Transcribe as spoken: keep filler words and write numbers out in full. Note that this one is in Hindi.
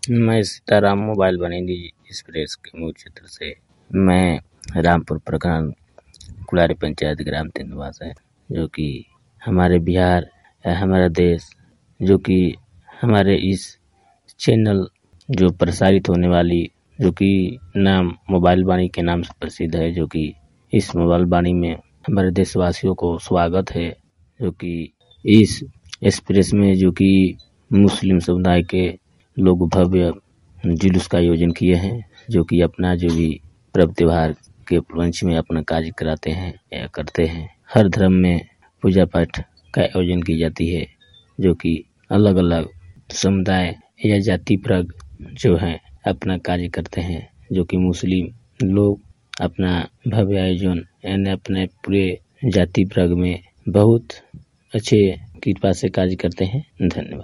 मैं सीताराम मोबाइल वाणिज्य एक्सप्रेस के मूल क्षेत्र से मैं रामपुर प्रखंड कुलारी पंचायत ग्राम तीन निवास है, जो कि हमारे बिहार हमारा देश, जो कि हमारे इस चैनल जो प्रसारित होने वाली जो कि नाम मोबाइल वाणी के नाम से प्रसिद्ध है, जो कि इस मोबाइल वाणी में हमारे देशवासियों को स्वागत है। जो कि इस एक्सप्रेस में जो कि मुस्लिम समुदाय के लोग भव्य जुलूस का आयोजन किए हैं, जो कि अपना जो भी पर्व त्योहार के उपलक्ष्य में अपना कार्य कराते हैं या करते हैं। हर धर्म में पूजा पाठ का आयोजन की जाती है, जो कि अलग अलग समुदाय या जाति वर्ग जो है अपना कार्य करते हैं। जो कि मुस्लिम लोग अपना भव्य आयोजन यानी अपने पूरे जाति वर्ग में बहुत अच्छे कृपा से कार्य करते हैं। धन्यवाद।